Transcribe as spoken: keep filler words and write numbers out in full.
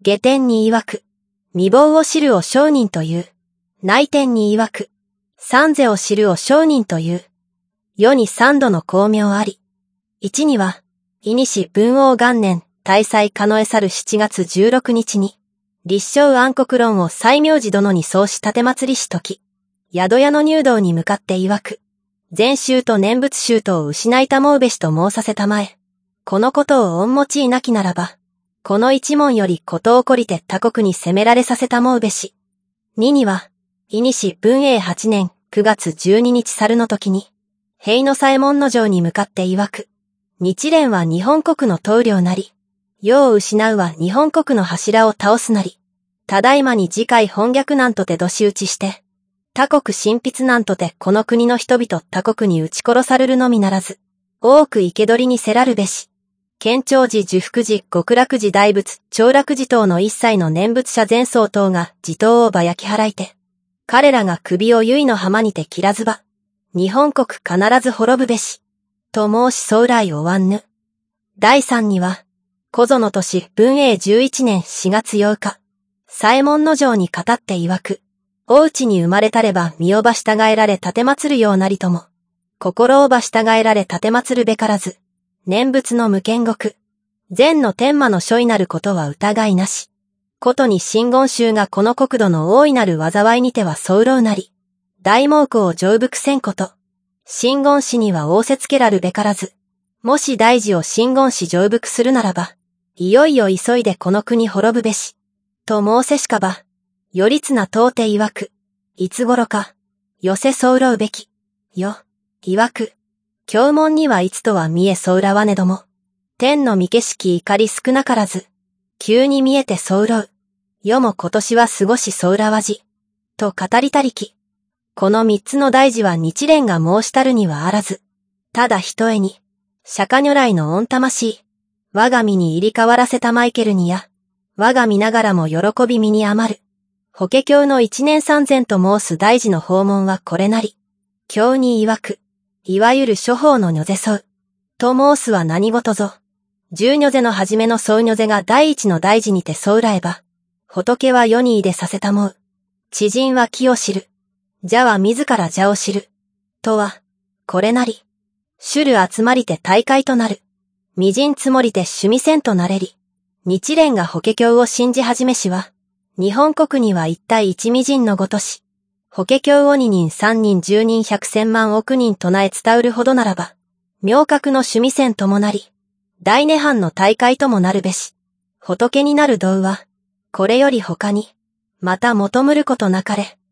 下天に曰く、未亡を知るを聖人という。内天に曰く、三世を知るを聖人という。世に三度の光明あり。一には、いにし文王元年、大祭狩野さるしちがつじゅうろくにちに、立正暗黒論を西明寺殿に奏し立祭りしとき、宿屋の入道に向かって曰く、禅宗と念仏宗とを失いたもうべしと申させたまえ。このことを恩持ちいなきならば、この一門よりことをこりて他国に攻められさせたもうべし。二には、いにし文永はちねんくがつじゅうににち猿の時に、平野左衛門の城に向かって曰く、日蓮は日本国の棟梁なり、世を失うは日本国の柱を倒すなり、ただいまに次回本逆なんとてどし打ちして、他国神筆なんとてこの国の人々他国に撃ち殺されるのみならず、多く生け捕りにせらるべし。建長寺寿福寺極楽寺大仏長楽寺等の一切の念仏者全僧等が自頭をば焼き払いて、彼らが首を由比の浜にて切らずば、日本国必ず滅ぶべし。と申し総来おわんぬ。だいさんには、古祖の年文永じゅういちねんしがつようか、左衛門の城に語って曰く、お内に生まれたれば身をば従えられ立て祭るようなりとも、心をば従えられ立て祭るべからず、念仏の無見国、善の天魔の所以なることは疑いなし。ことに真言宗がこの国土の大いなる災いにては候うなり、大猛虎を成仏せんこと、真言師には仰せつけらるべからず、もし大事を真言師成仏するならば、いよいよ急いでこの国滅ぶべし、と申せしかば、頼綱到底曰く、いつ頃か、寄せ候うべき、よ、曰く、経文にはいつとは見え候わねども、天の見景色怒り少なからず、急に見えて候う、世も今年は過ごし候わじ、と語りたりき、この三つの大事は日蓮が申したるにはあらず、ただひとえに、釈迦如来の御魂、我が身に入り替わらせたマイケルにや、我が身ながらも喜び身に余る。法華経の一年三千と申す大事の訪問はこれなり。経に曰く、いわゆる諸法の如是そう。と申すは何事ぞ。十如是の初めの総如是が第一の大事にてそうらえば、仏は世にいでさせたもう。知人は気を知る。邪は自ら邪を知る。とは、これなり。種る集まりて大会となる。未人積もりて趣味せんとなれり。日蓮が法華経を信じ始めしは、日本国には一体一未人のごとし、法華経を二人三人十人百千万億人唱え伝うるほどならば、明覚の趣味せんともなり、大涅槃の大会ともなるべし、仏になる道は、これより他に、また求むることなかれ。